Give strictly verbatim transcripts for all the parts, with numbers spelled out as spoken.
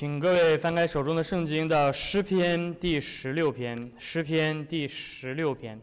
请各位翻开手中的圣经到诗篇第十六篇，诗篇第十六篇。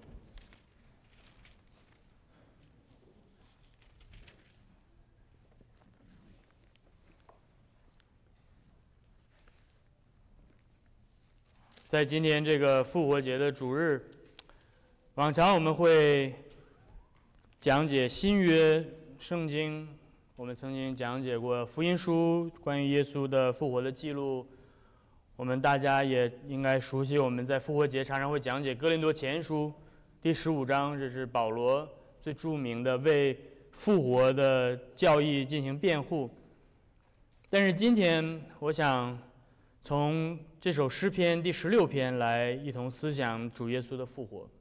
在今天这个复活节的主日，往常我们会讲解新约圣经。我们曾经讲解过福音书关于耶稣的复活的记录，我们大家也应该熟悉。我们在复活节常常会讲解哥林多前书第十五章，这是保罗最著名的为复活的教义进行辩护。但是今天我想从这首诗篇第十六篇来一同思想主耶稣的复活。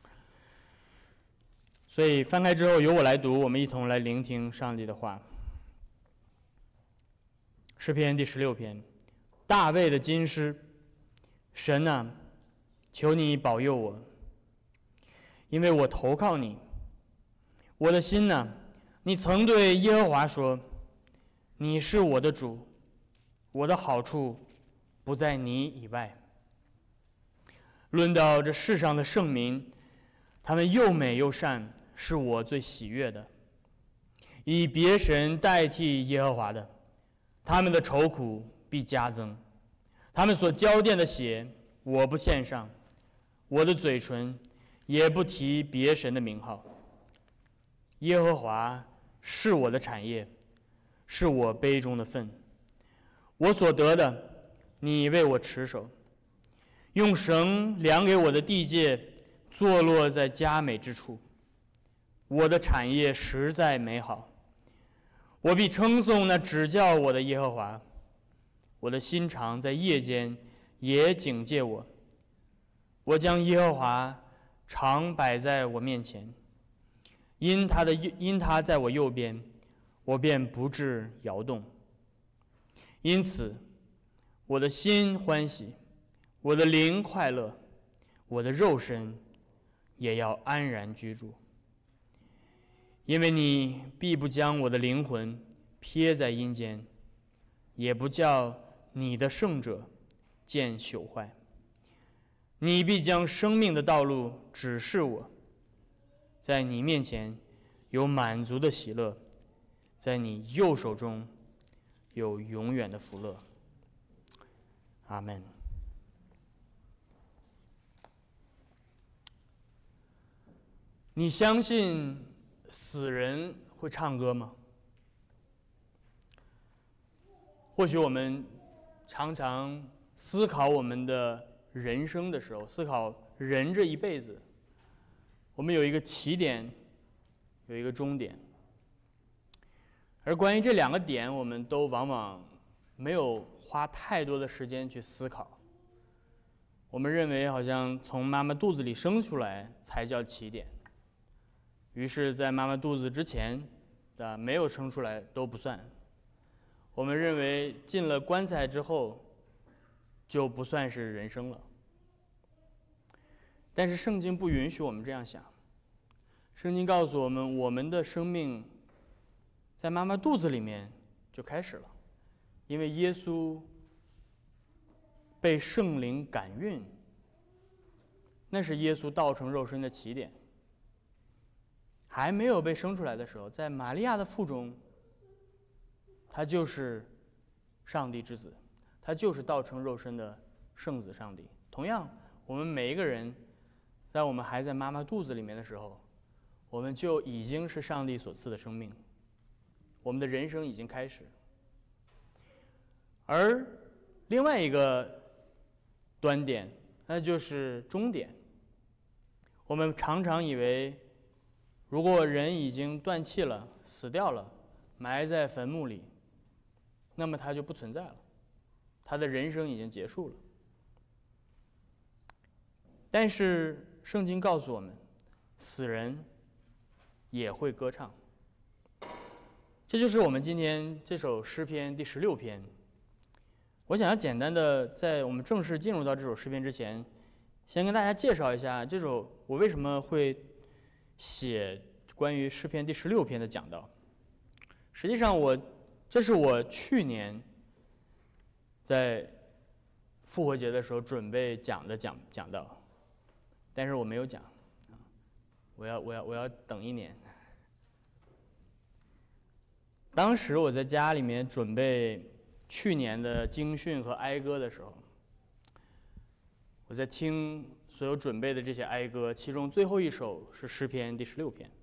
所以翻开之后由我来读，我们一同来聆听上帝的话。诗篇第十六篇，大卫的金诗。神啊，求你保佑我，因为我投靠你。我的心啊，你曾对耶和华说，你是我的主，我的好处不在你以外。论到这世上的圣民，他们又美又善，是我最喜悦的。以别神代替耶和华的，他们的愁苦必加增。他们所浇奠的血，我不献上，我的嘴唇也不提别神的名号。耶和华是我的产业，是我杯中的分。我所得的，你为我持守。用绳量给我的地界，坐落在佳美之处。我的产业实在美好，我必称颂那指教我的耶和华。我的心肠在夜间也警戒我。我将耶和华常摆在我面前，因他的因他在我右边，我便不致摇动。因此，我的心欢喜，我的灵快乐，我的肉身也要安然居住。因为你必不将我的灵魂撇在阴间，也不叫你的圣者见朽坏。你必将生命的道路指示我，在你面前有满足的喜乐，在你右手中有永远的福乐。阿们。你相信死人会唱歌吗？或许我们常常思考我们的人生的时候，思考人这一辈子，我们有一个起点，有一个终点。而关于这两个点，我们都往往没有花太多的时间去思考。我们认为好像从妈妈肚子里生出来才叫起点，于是在妈妈肚子之前的没有生出来都不算。我们认为进了棺材之后就不算是人生了。但是圣经不允许我们这样想。圣经告诉我们，我们的生命在妈妈肚子里面就开始了，因为耶稣被圣灵感孕，那是耶稣道成肉身的起点。还没有被生出来的时候，在玛利亚的腹中，他就是上帝之子，他就是道成肉身的圣子上帝。同样，我们每一个人在我们还在妈妈肚子里面的时候，我们就已经是上帝所赐的生命，我们的人生已经开始。而另外一个端点，那就是终点。我们常常以为，如果人已经断气了，死掉了，埋在坟墓里，那么他就不存在了，他的人生已经结束了。但是圣经告诉我们，死人也会歌唱。这就是我们今天这首诗篇第十六篇。我想要简单的在我们正式进入到这首诗篇之前，先跟大家介绍一下这首我为什么会写关于诗篇第十六篇的讲道。实际上我这是我去年在复活节的时候准备讲的讲讲道，但是我没有讲，我要我要我要等一年。当时我在家里面准备去年的经训和哀歌的时候，我在听所有准备的这些哀歌，其中最后一首是诗篇第十六篇。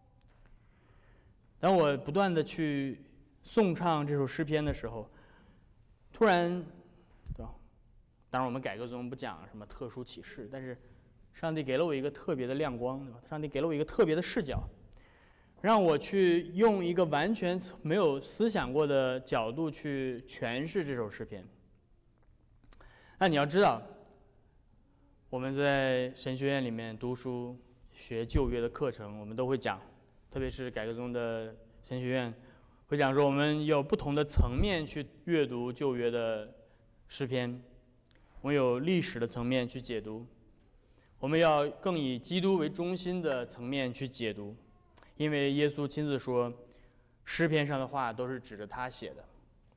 当我不断的去颂唱这首诗篇的时候，突然，对吧？当然我们改革宗不讲什么特殊启示，但是上帝给了我一个特别的亮光，对吧？上帝给了我一个特别的视角，让我去用一个完全没有思想过的角度去诠释这首诗篇。那你要知道，我们在神学院里面读书学旧约的课程，我们都会讲，特别是改革宗的神学院会讲说，我们有不同的层面去阅读旧约的诗篇，我们有历史的层面去解读，我们要更以基督为中心的层面去解读，因为耶稣亲自说，诗篇上的话都是指着他写的。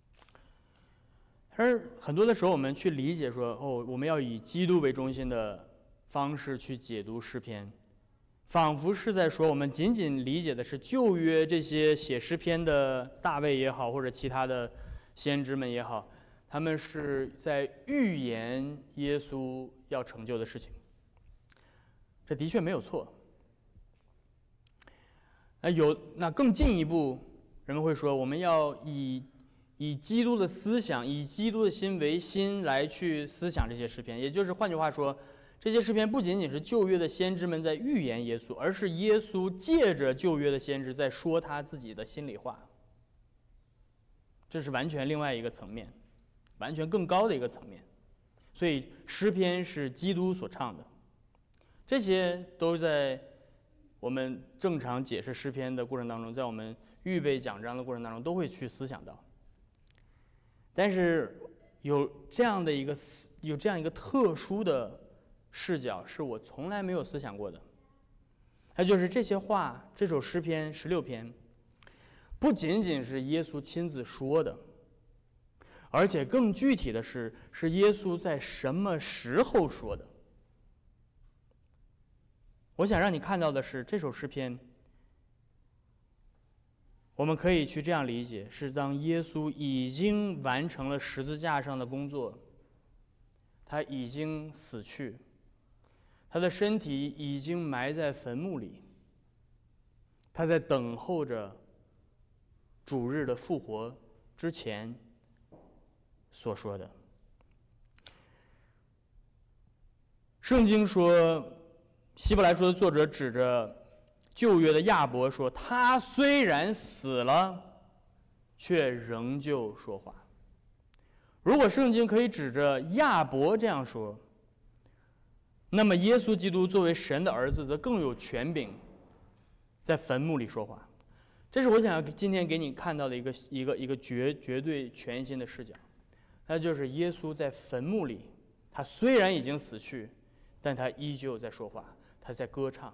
而很多的时候，我们去理解说，哦，我们要以基督为中心的方式去解读诗篇，仿佛是在说，我们仅仅理解的是旧约这些写诗篇的大卫也好，或者其他的先知们也好，他们是在预言耶稣要成就的事情。这的确没有错。那有那更进一步，人们会说，我们要以以基督的思想，以基督的心为心来去思想这些诗篇。也就是换句话说，这些诗篇不仅仅是旧约的先知们在预言耶稣，而是耶稣借着旧约的先知在说他自己的心里话。这是完全另外一个层面，完全更高的一个层面。所以诗篇是基督所唱的，这些都在我们正常解释诗篇的过程当中，在我们预备讲章的过程当中都会去思想到。但是有这样的一个有这样一个特殊的视角，是我从来没有思想过的。那就是这些话，这首诗篇十六篇，不仅仅是耶稣亲自说的，而且更具体的是，是耶稣在什么时候说的。我想让你看到的是，这首诗篇我们可以去这样理解，是当耶稣已经完成了十字架上的工作，他已经死去，他的身体已经埋在坟墓里，他在等候着主日的复活之前所说的。圣经说，希伯来书的作者指着旧约的亚伯说，他虽然死了，却仍旧说话。如果圣经可以指着亚伯这样说，那么耶稣基督作为神的儿子，则更有权柄在坟墓里说话。这是我想要今天给你看到的一个一个一个绝绝对全新的视角，那就是耶稣在坟墓里，他虽然已经死去，但他依旧在说话，他在歌唱。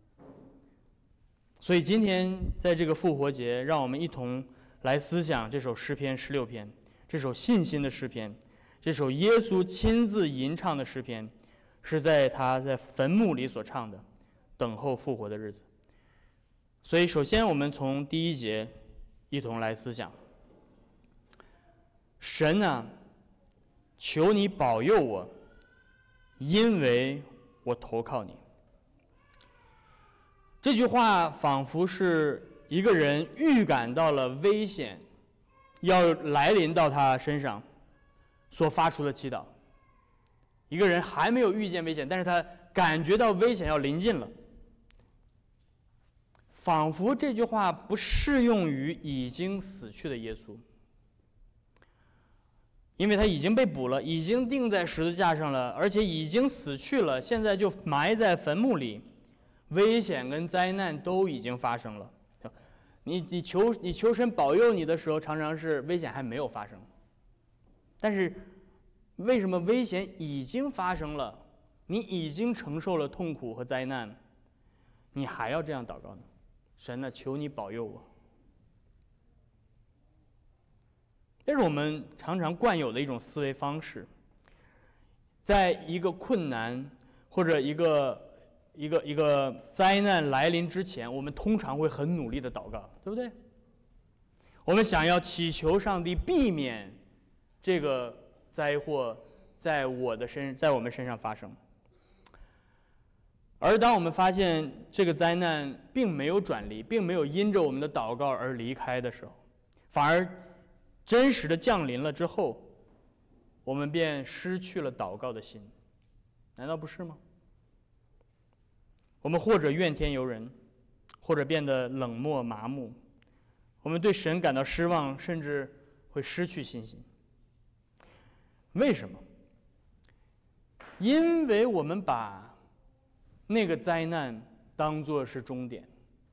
所以今天在这个复活节，让我们一同来思想这首诗篇十六篇，这首信心的诗篇，这首耶稣亲自吟唱的诗篇，是在他在坟墓里所唱的，等候复活的日子。所以首先我们从第一节一同来思想，神啊，求你保佑我，因为我投靠你。这句话仿佛是一个人预感到了危险要来临到他身上所发出的祈祷。一个人还没有遇见危险，但是他感觉到危险要临近了。仿佛这句话不适用于已经死去的耶稣，因为他已经被捕了，已经钉在十字架上了，而且已经死去了，现在就埋在坟墓里，危险跟灾难都已经发生了。你你求你求神保佑你的时候，常常是危险还没有发生，但是为什么危险已经发生了，你已经承受了痛苦和灾难，你还要这样祷告呢？神呢，求你保佑我。 这是我们常常惯有的一种思维方式。在一个困难或者一个一个一个灾难来临之前，我们通常会很努力的祷告，对不对？我们想要祈求上帝避免这个灾祸在我的身在我们身上发生。而当我们发现这个灾难并没有转离，并没有因着我们的祷告而离开的时候，反而真实的降临了之后，我们便失去了祷告的心，难道不是吗？我们或者怨天尤人，或者变得冷漠麻木，我们对神感到失望，甚至会失去信心。为什么？因为我们把那个灾难当作是终点，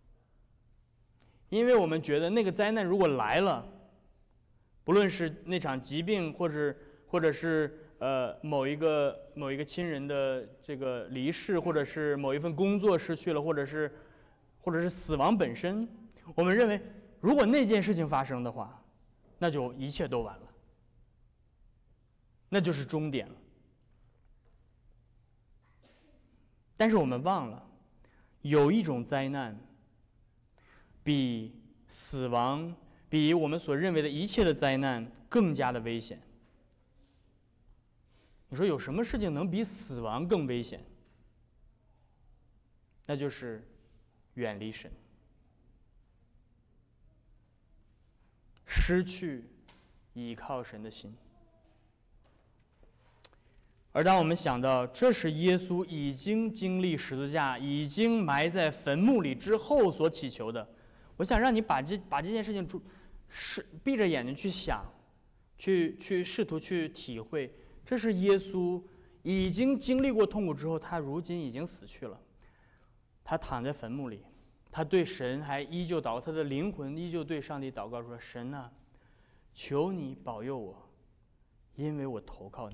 因为我们觉得那个灾难如果来了，不论是那场疾病，或者或者是呃某一个某一个亲人的这个离世，或者是某一份工作失去了，或者是或者是死亡本身，我们认为如果那件事情发生的话，那就一切都完了，那就是终点了。但是我们忘了，有一种灾难比死亡，比我们所认为的一切的灾难更加的危险。你说有什么事情能比死亡更危险？那就是远离神，失去倚靠神的心。而当我们想到这是耶稣已经经历十字架，已经埋在坟墓里之后所祈求的，我想让你把这把这件事情是闭着眼睛去想，去去试图去体会，这是耶稣已经经历过痛苦之后，他如今已经死去了，他躺在坟墓里，他对神还依旧祷告，他的灵魂依旧对上帝祷告说：“神啊，求你保佑我，因为我投靠你。”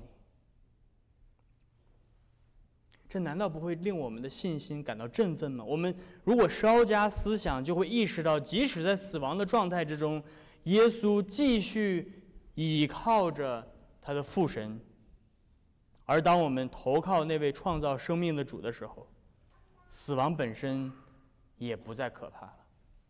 这难道不会令我们的信心感到振奋吗？我们如果稍加思想，就会意识到，即使在死亡的状态之中，耶稣继续倚靠着他的父神。而当我们投靠那位创造生命的主的时候，死亡本身也不再可怕了。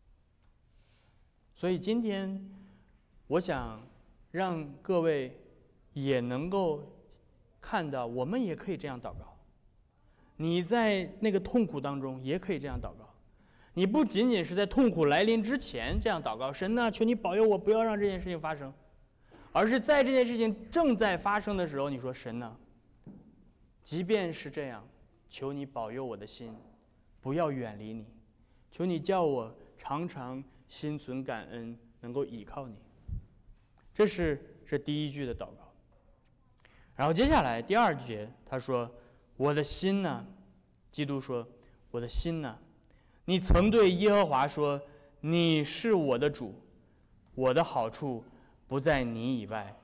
所以今天，我想让各位也能够看到，我们也可以这样祷告。你在那个痛苦当中也可以这样祷告，你不仅仅是在痛苦来临之前这样祷告，神啊，求你保佑我，不要让这件事情发生，而是在这件事情正在发生的时候，你说神啊，即便是这样，求你保佑我的心，不要远离你，求你叫我常常心存感恩，能够倚靠你。这是这第一句的祷告。然后接下来第二节他说，我的心呢，基督说，我的心呢，你曾对耶和华说，你是我的主，我的好处不在你以外。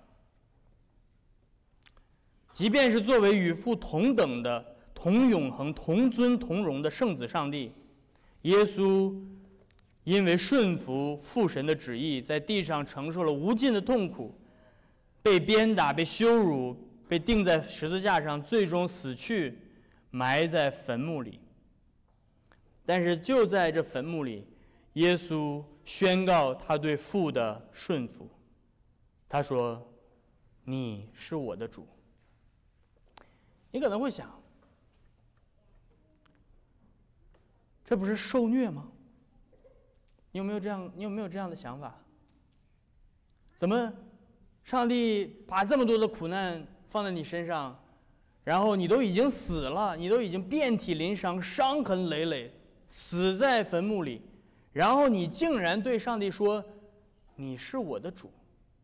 即便是作为与父同等的、同永恒、同尊同荣的圣子上帝，耶稣因为顺服父神的旨意，在地上承受了无尽的痛苦，被鞭打、被羞辱，被钉在十字架上，最终死去，埋在坟墓里。但是就在这坟墓里，耶稣宣告他对父的顺服。他说：“你是我的主。”你可能会想，这不是受虐吗？你有没有这样？你有没有这样的想法？怎么，上帝把这么多的苦难放在你身上，然后你都已经死了，你都已经遍体鳞伤，伤痕累累，死在坟墓里，然后你竟然对上帝说：“你是我的主。”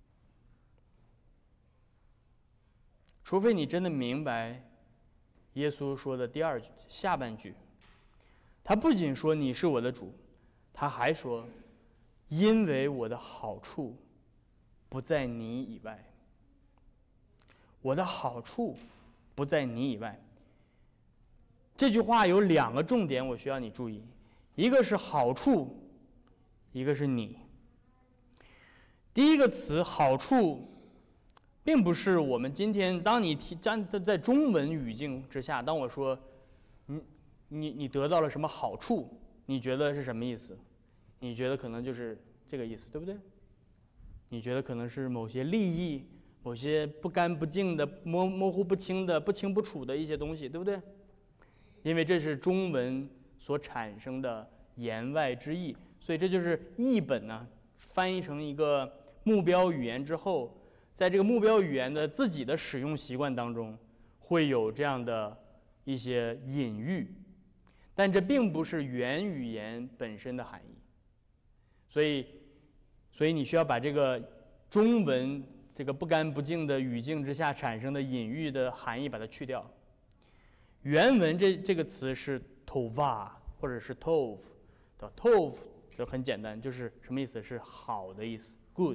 除非你真的明白耶稣说的第二句下半句，他不仅说你是我的主，他还说，因为我的好处不在你以外。我的好处不在你以外。这句话有两个重点，我需要你注意，一个是好处，一个是你。 第一个词好处，并不是我们今天当你提站在中文语境之下，当我说你你你得到了什么好处，你觉得是什么意思？你觉得可能就是这个意思，对不对？你觉得可能是某些利益，某些不干不净的、模模糊不清的、不清不楚的一些东西，对不对？因为这是中文所产生的言外之意，所以这就是译本呢翻译成一个目标语言之后，在这个目标语言的自己的使用习惯当中，会有这样的一些隐喻，但这并不是原语言本身的含义。所以，所以你需要把这个中文这个不干不净的语境之下产生的隐喻的含义把它去掉。原文这这个词是 tova 或者是 tov， 对吧 ？tov 就很简单，就是什么意思？是好的意思 ，good。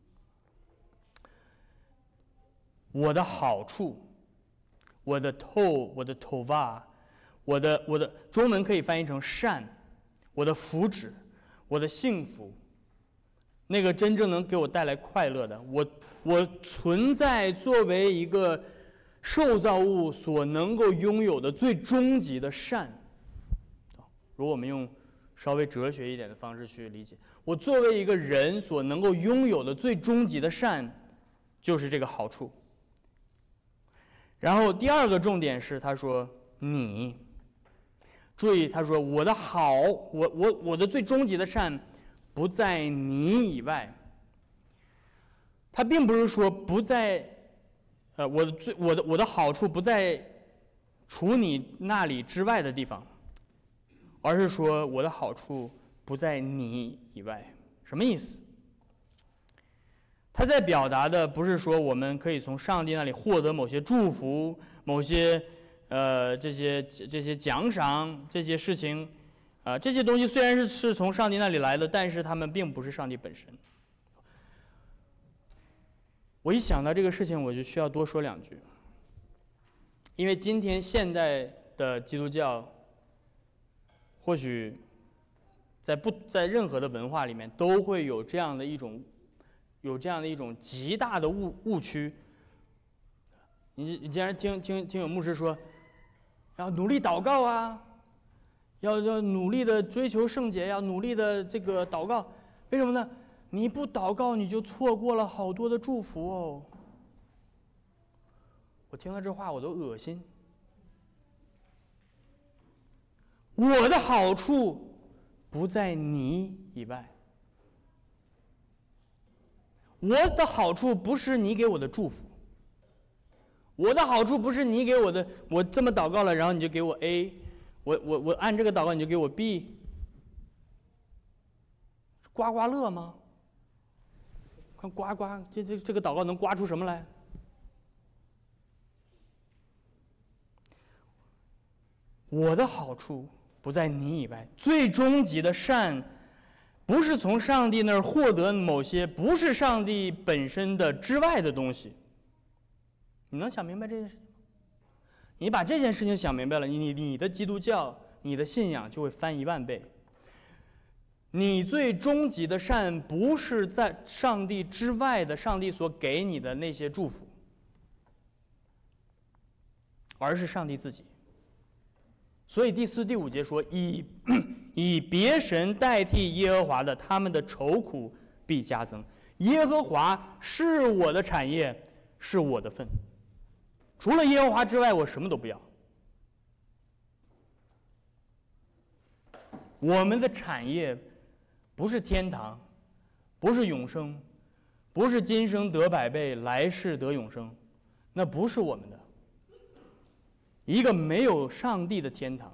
我的好处，我的 tov， 我的 tova， 我的我的中文可以翻译成善，我的福祉，我的幸福，那个真正能给我带来快乐的，我我存在作为一个受造物所能够拥有的最终极的善。如果我们用稍微哲学一点的方式去理解，我作为一个人所能够拥有的最终极的善，就是这个好处。然后第二个重点是，他说你，注意他说我的好，我我我的最终极的善不在你以外。他并不是说不在。呃，我的最我的我的好处不在除你那里之外的地方，而是说我的好处不在你以外。什么意思？他在表达的不是说我们可以从上帝那里获得某些祝福、某些呃这些这些奖赏、这些事情，啊、呃，这些东西虽然是是从上帝那里来的，但是他们并不是上帝本身。我一想到这个事情，我就需要多说两句，因为今天现在的基督教，或许在不在任何的文化里面都会有这样的一种，有这样的一种极大的误误区。你你竟然听听听有牧师说，要努力祷告啊，要要努力的追求圣洁，要努力的这个祷告，为什么呢？你不祷告，你就错过了好多的祝福哦。我听了这话，我都恶心。我的好处不在你以外，我的好处不是你给我的祝福，我的好处不是你给我的，我这么祷告了，然后你就给我 A， 我我我按这个祷告你就给我 B， 刮刮乐吗？看刮刮，这这这个祷告能刮出什么来？我的好处不在你以外，最终极的善，不是从上帝那儿获得某些不是上帝本身的之外的东西。你能想明白这件事情吗？你把这件事情想明白了，你你的基督教，你的信仰就会翻一万倍。你最终极的善不是在上帝之外的上帝所给你的那些祝福，而是上帝自己。所以第四、第五节说，以以别神代替耶和华的，他们的愁苦必加增。耶和华是我的产业，是我的份，除了耶和华之外，我什么都不要。我们的产业不是天堂，不是永生，不是今生得百倍，来世得永生，那不是我们的。一个没有上帝的天堂，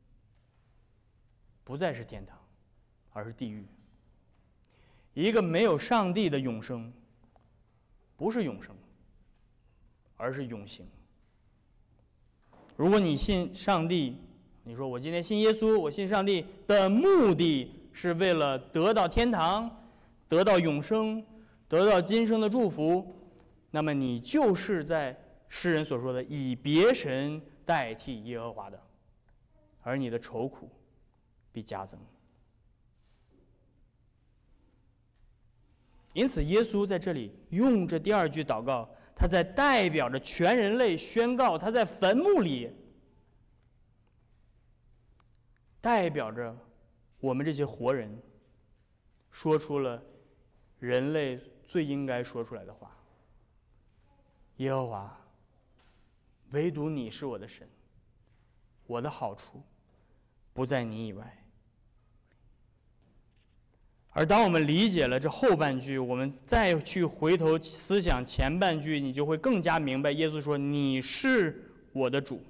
不再是天堂，而是地狱。一个没有上帝的永生，不是永生，而是永刑。如果你信上帝，你说我今天信耶稣，我信上帝的目的是为了得到天堂，得到永生，得到今生的祝福，那么你就是在诗人所说的以别神代替耶和华的，而你的愁苦必加增。 因此，耶稣在这里用这第二句祷告，他在代表着全人类宣告，他在坟墓里代表着我们这些活人，说出了人类最应该说出来的话：耶和华，唯独你是我的神，我的好处不在你以外。而当我们理解了这后半句，我们再去回头思想前半句，你就会更加明白耶稣说：你是我的主。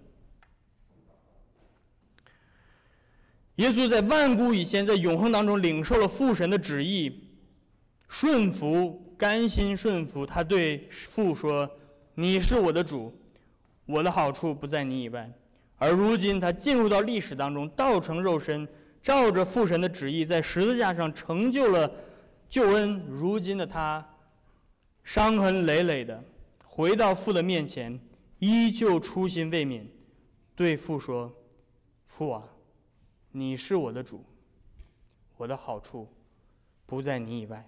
耶稣在万古以前，在永恒当中领受了父神的旨意，顺服，甘心顺服。他对父说：你是我的主，我的好处不在你以外。而如今他进入到历史当中，道成肉身，照着父神的旨意，在十字架上成就了救恩。如今的他伤痕累累的回到父的面前，依旧初心未泯，对父说：父啊，你是我的主，我的好处不在你以外。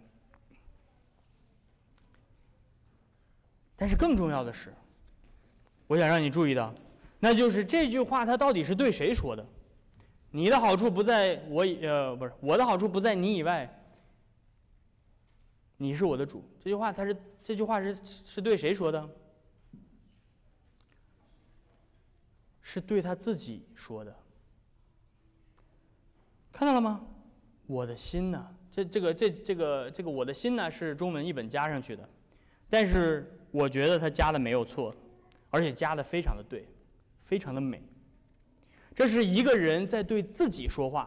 但是更重要的是，我想让你注意到，那就是这句话他到底是对谁说的？你的好处不在我呃不是我的好处不在你以外，你是我的主。这句话他是这句话是是对谁说的？是对他自己说的。看到了吗？我的心呢？这这个这这个这个我的心呢是中文译本加上去的，但是我觉得他加的没有错，而且加的非常的对，非常的美。这是一个人在对自己说话。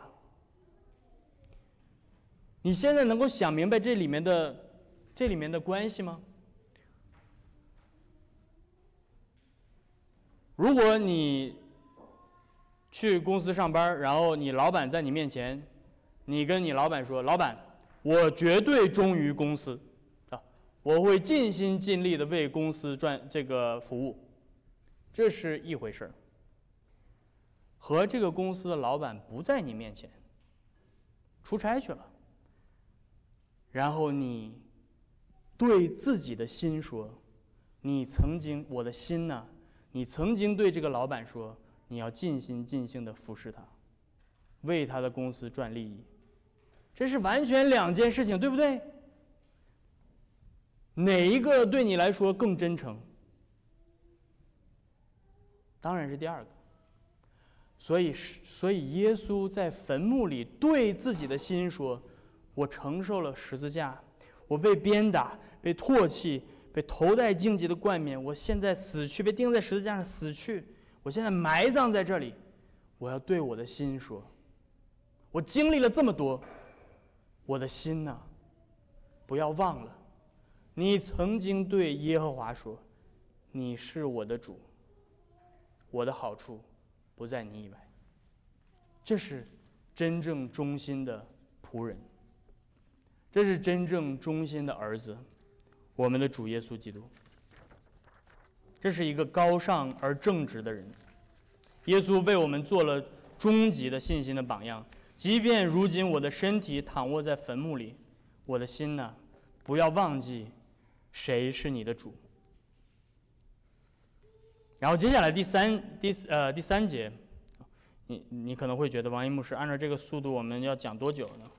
你现在能够想明白这里面的这里面的关系吗？如果你去公司上班，然后你老板在你面前，你跟你老板说：老板，我绝对忠于公司啊，我会尽心尽力的为公司赚这个服务，这是一回事儿。和这个公司的老板不在你面前，出差去了，然后你对自己的心说：你曾经，我的心呢？你曾经对这个老板说，你要尽心尽性的服侍他，为他的公司赚利益。这是完全两件事情，对不对？哪一个对你来说更真诚？当然是第二个。所以，所以耶稣在坟墓里对自己的心说：我承受了十字架，我被鞭打，被唾弃，被头戴荆棘的冠冕，我现在死去，被钉在十字架上死去，我现在埋葬在这里。我要对我的心说：我经历了这么多，我的心呐，不要忘了，你曾经对耶和华说：你是我的主，我的好处不在你以外。这是真正忠心的仆人，这是真正忠心的儿子，我们的主耶稣基督。这是一个高尚而正直的人。耶稣为我们做了终极的信心的榜样。即便如今我的身体躺卧在坟墓里，我的心呢，不要忘记谁是你的主。然后接下来第三第呃第三节，你你可能会觉得王一牧师按照这个速度我们要讲多久呢？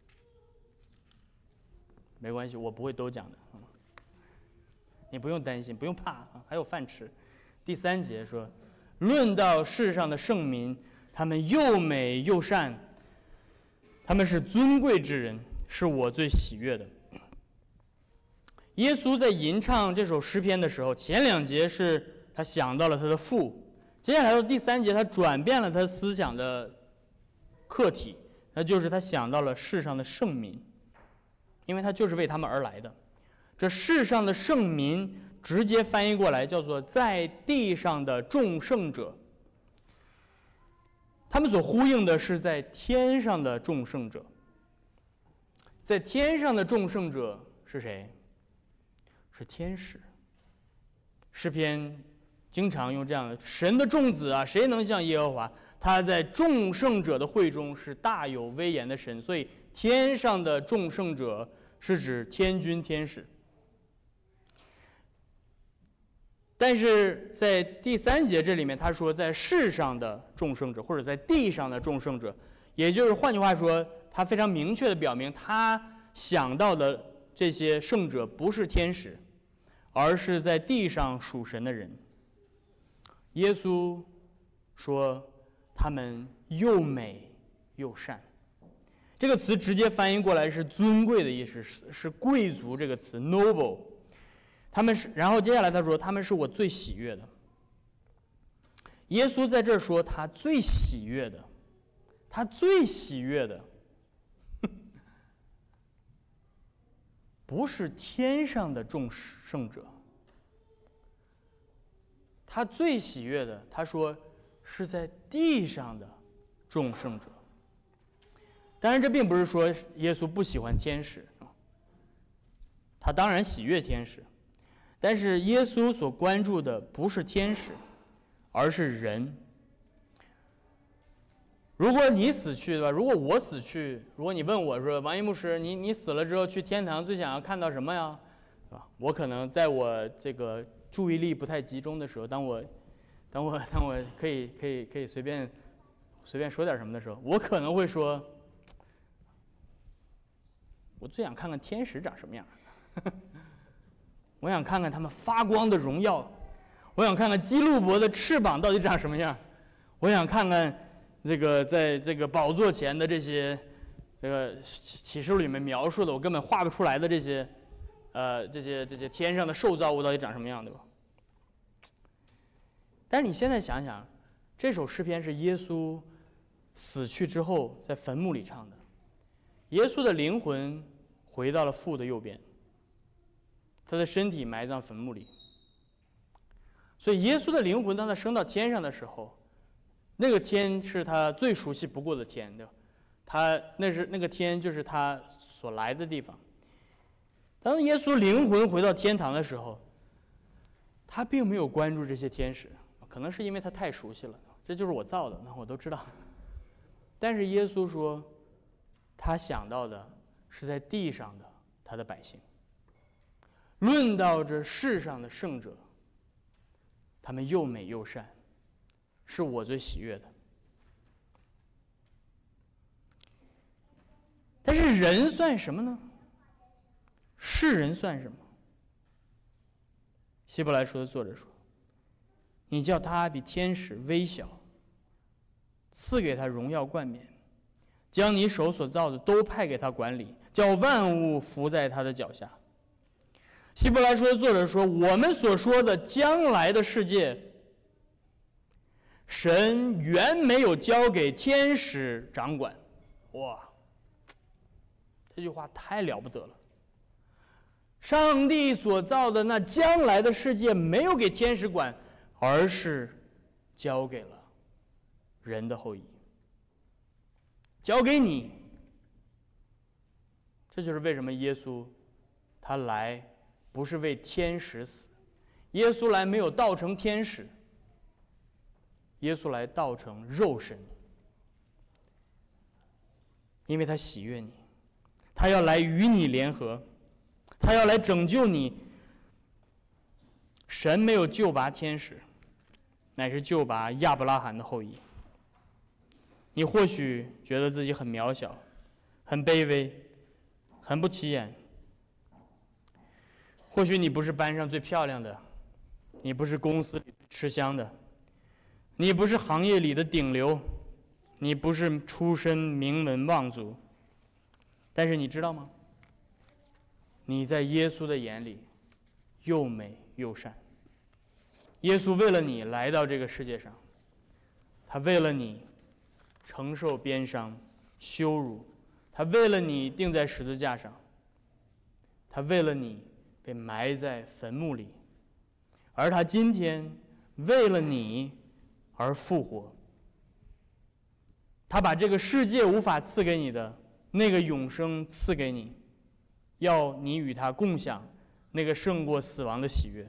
没关系，我不会都讲的，你不用担心，不用怕，还有饭吃。第三节说：论到世上的圣民，他们又美又善，他们是尊贵之人，是我最喜悦的。耶稣在吟唱这首诗篇的时候，前两节是他想到了他的父，接下来到第三节，他转变了他思想的客体，那就是他想到了世上的圣民，因为他就是为他们而来的。这世上的圣民直接翻译过来叫做在地上的众圣者，他们所呼应的是在天上的众圣者。在天上的众圣者是谁？是天使。诗篇经常用这样的：神的众子啊，谁能像耶和华？他在众圣者的会中是大有威严的神。所以天上的众圣者是指天军天使。但是在第三节这里面，他说在世上的众圣者，或者在地上的众圣者，也就是换句话说，他非常明确的表明，他想到的这些圣者不是天使，而是在地上属神的人。耶稣说他们又美又善，这个词直接翻译过来是尊贵的意思，是是贵族这个词 noble。他们是，然后接下来他说他们是我最喜悦的。耶稣在这儿说他最喜悦的，他最喜悦的不是天上的众圣者，他最喜悦的，他说是在地上的众圣者。当然这并不是说耶稣不喜欢天使，他当然喜悦天使，但是耶稣所关注的不是天使，而是人。如果你死去，对吧？如果我死去，如果你问我说，王一牧师，你你死了之后去天堂，最想要看到什么呀？对吧？我可能在我这个注意力不太集中的时候，当我当我当我可以可以可以随便随便说点什么的时候，我可能会说，我最想看看天使长什么样。我想看看他们发光的荣耀，我想看看基路伯的翅膀到底长什么样，我想看看这个在这个宝座前的这些这个启示录里面描述的我根本画不出来的这些呃这些这些天上的受造物到底长什么样，对吧？但是你现在想想，这首诗篇是耶稣死去之后在坟墓里唱的，耶稣的灵魂回到了父的右边，他的身体埋葬坟墓里。所以耶稣的灵魂当他升到天上的时候，那个天是他最熟悉不过的天，对吧？他那是那个天就是他所来的地方。当耶稣灵魂回到天堂的时候，他并没有关注这些天使，可能是因为他太熟悉了，这就是我造的，那我都知道。但是耶稣说，他想到的是在地上的他的百姓。论到这世上的圣者，他们又美又善，是我最喜悦的。但是人算什么呢？世人算什么？希伯来书的作者说，你叫他比天使微小，赐给他荣耀冠冕，将你手所造的都派给他管理，叫万物伏在他的脚下。希伯来书的作者说，我们所说的将来的世界，神原没有交给天使掌管。哇，这句话太了不得了。上帝所造的那将来的世界没有给天使管，而是交给了人的后裔，交给你。这就是为什么耶稣他来不是为天使死，耶稣来没有道成天使，耶稣来道成肉身，因为他喜悦你，他要来与你联合，他要来拯救你。神没有救拔天使，乃是救拔亚伯拉罕的后裔。你或许觉得自己很渺小，很卑微，很不起眼，或许你不是班上最漂亮的，你不是公司里吃香的，你不是行业里的顶流，你不是出身名门望族，但是你知道吗？你在耶稣的眼里又美又善。耶稣为了你来到这个世界上，他为了你承受鞭伤、羞辱，他为了你钉在十字架上，他为了你被埋在坟墓里，而他今天为了你而复活。他把这个世界无法赐给你的那个永生赐给你，要你与他共享那个胜过死亡的喜悦。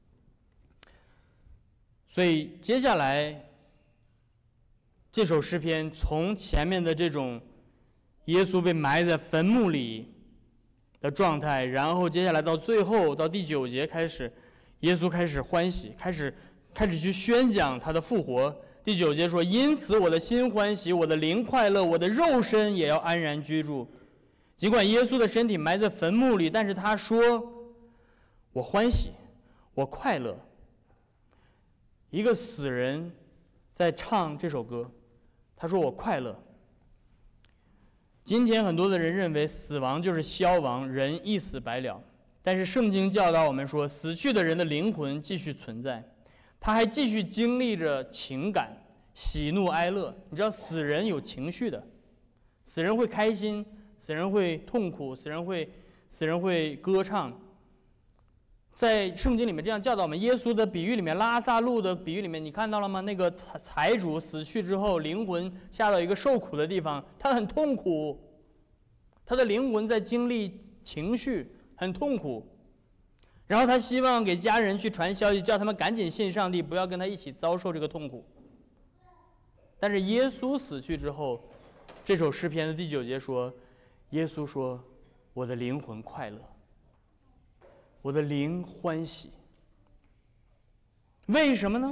所以接下来这首诗篇从前面的这种耶稣被埋在坟墓里的状态，然后接下来到最后到第九节开始，耶稣开始欢喜，开始开始去宣讲他的复活。第九节说：“因此我的心欢喜，我的灵快乐，我的肉身也要安然居住。”尽管耶稣的身体埋在坟墓里，但是他说：“我欢喜，我快乐。”一个死人在唱这首歌，他说：“我快乐。”今天很多的人认为死亡就是消亡，人一死百了。但是圣经教导我们说，死去的人的灵魂继续存在，他还继续经历着情感，喜怒哀乐。你知道死人有情绪的，死人会开心，死人会痛苦，死人会死人会歌唱。在圣经里面这样教导我们。耶稣的比喻里面，拉撒路的比喻里面，你看到了吗？那个财主死去之后，灵魂下到一个受苦的地方，他很痛苦，他的灵魂在经历情绪，很痛苦。然后他希望给家人去传消息，叫他们赶紧信上帝，不要跟他一起遭受这个痛苦。但是耶稣死去之后，这首诗篇的第九节说，耶稣说：“我的灵魂快乐，我的灵欢喜。”为什么呢？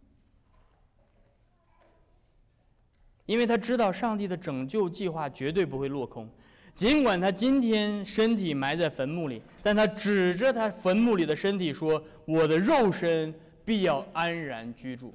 因为他知道上帝的拯救计划绝对不会落空。尽管他今天身体埋在坟墓里，但他指着他坟墓里的身体说：“我的肉身必要安然居住。”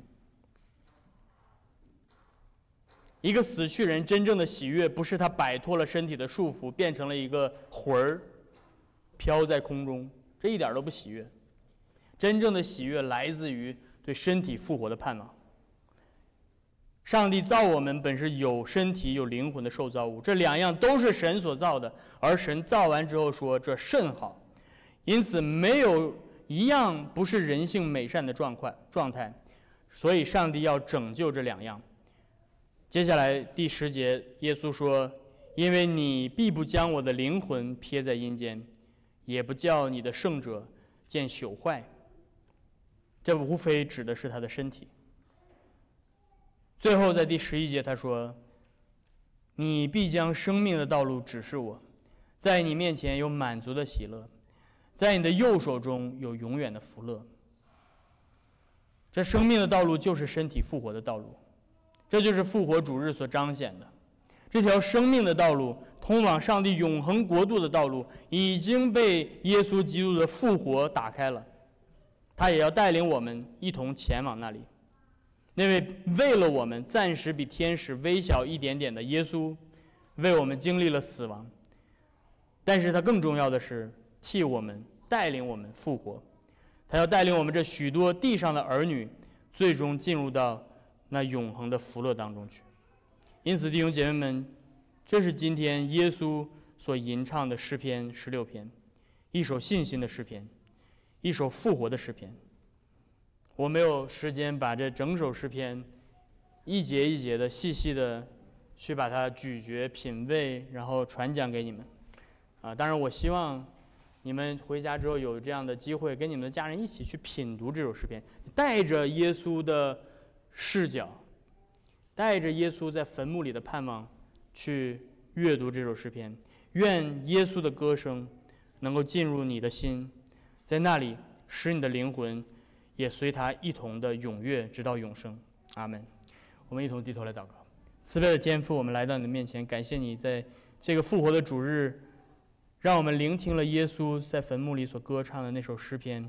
一个死去人真正的喜悦，不是他摆脱了身体的束缚，变成了一个魂儿，飘在空中，这一点都不喜悦。真正的喜悦来自于对身体复活的盼望。上帝造我们本是有身体有灵魂的受造物，这两样都是神所造的，而神造完之后说这甚好，因此没有一样不是人性美善的状况状态，所以上帝要拯救这两样。接下来第十节，耶稣说：“因为你必不将我的灵魂撇在阴间，也不叫你的圣者见朽坏。”这无非指的是他的身体。最后在第十一节他说：“你必将生命的道路指示我，在你面前有满足的喜乐，在你的右手中有永远的福乐。”这生命的道路就是身体复活的道路，这就是复活主日所彰显的。这条生命的道路，通往上帝永恒国度的道路，已经被耶稣基督的复活打开了，他也要带领我们一同前往那里。那位为了我们暂时比天使微小一点点的耶稣，为我们经历了死亡，但是他更重要的是替我们带领我们复活，他要带领我们这许多地上的儿女最终进入到那永恒的福乐当中去。因此弟兄姐妹们，这是今天耶稣所吟唱的诗篇十六篇，一首信心的诗篇，一首复活的诗篇。我没有时间把这整首诗篇一节一节的细细的去把它咀嚼品味，然后传讲给你们啊。当然我希望你们回家之后有这样的机会跟你们的家人一起去品读这首诗篇，带着耶稣的视角，带着耶稣在坟墓里的盼望去阅读这首诗篇。愿耶稣的歌声能够进入你的心，在那里使你的灵魂也随他一同的踊跃直到永生。阿们。我们一同低头来祷告。慈悲的天父，我们来到你的面前，感谢你在这个复活的主日，让我们聆听了耶稣在坟墓里所歌唱的那首诗篇。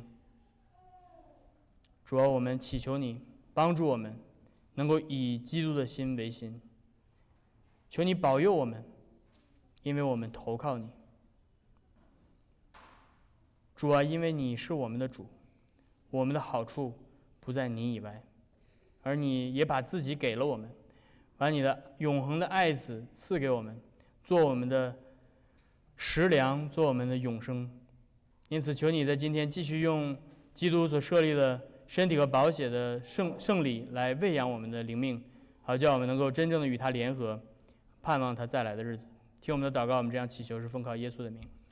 主啊，我们祈求你帮助我们能够以基督的心为心，求你保佑我们，因为我们投靠你。主啊，因为你是我们的主，我们的好处不在你以外，而你也把自己给了我们，把你的永恒的爱子赐给我们，做我们的食粮，做我们的永生。因此求你在今天继续用基督所设立的身体和宝血的圣圣礼来喂养我们的灵命，好叫我们能够真正的与他联合，盼望他再来的日子。听我们的祷告，我们这样祈求是奉靠耶稣的名。